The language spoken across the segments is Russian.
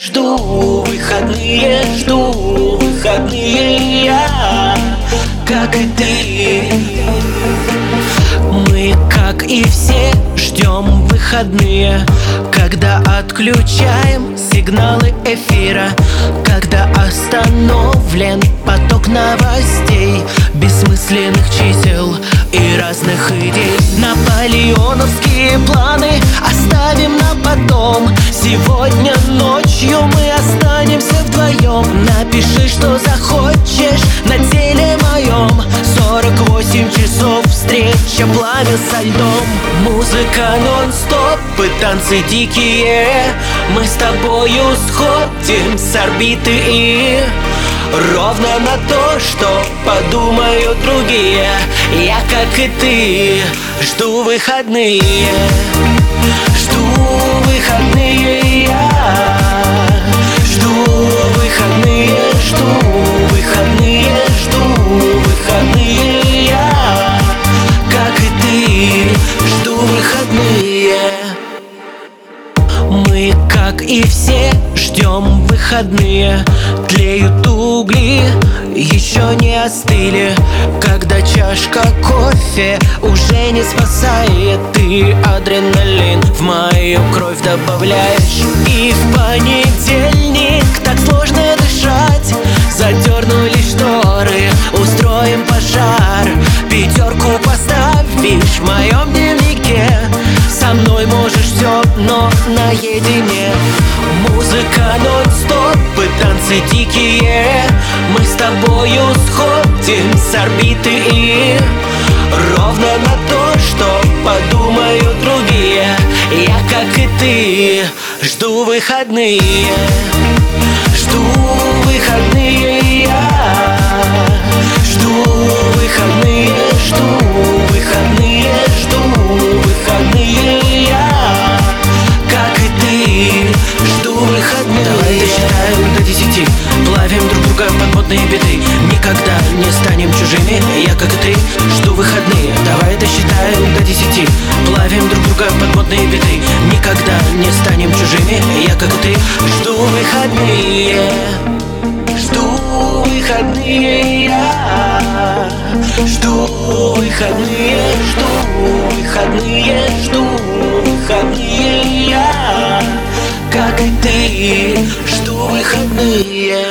Жду выходные я, как и ты. Мы, как и все, ждем выходные, когда отключаем сигналы эфира, когда остановлен поток новостей, бессмысленных чисел и разных идей. Наполеоновские планы оставим на потом. Сегодня ночью мы останемся вдвоем. Напиши, что захочешь на теле моем. 48 часов встреча, пламя со льдом. Музыка нон-стоп и танцы дикие. Мы с тобою сходим с орбиты и ровно на то, что подумают другие. Я, как и ты, жду выходные. Жду выходные я. Жду выходные, жду выходные, жду выходные я. Как и ты, жду выходные. Мы, как и все, ждем выходные. Тлеют угли, еще не остыли, когда чашка кофе уже не спасает. Ты адреналин в мою кровь добавляешь. И в понедельник так сложно дышать. Задернули шторы, устроим пожар. 5 поставишь в моем дневнике. Со мной можешь все, но наедине. Музыка нон-стоп и танцы дикие. Мы с тобою сходим с орбиты и ровно на то, что подумают другие. Я, как и ты, жду выходные. Жду выходные я. Жду выходные, жду выходные, жду выходные я. Как и ты, жду выходные. Давай досчитаем до 10, плавим друг друга под модные биты. Никогда не станем чужими, я, как и ты, жду выходные. Давай досчитаем до 10, плавим друг друга под модные биты. Никогда не станем чужими, я, как и ты, жду выходные. Жду выходные я. Жду выходные, жду выходные, жду выходные я. Как и ты, жду выходные.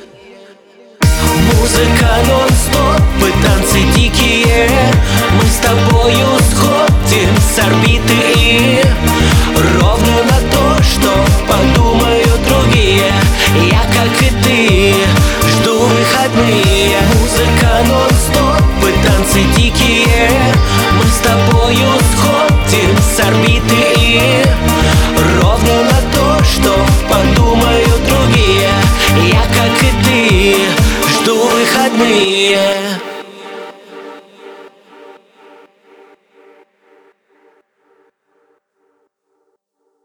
Музыка нон-стоп и танцы дикие. Мы с тобою сходим с орбиты и ровно на то, что подумают другие. Я, как и ты, жду выходные. Музыка нон-стоп и танцы дикие. Мы с тобою сходим с орбиты и ровно на то, что подумают другие. Я, как и ты, жду выходные.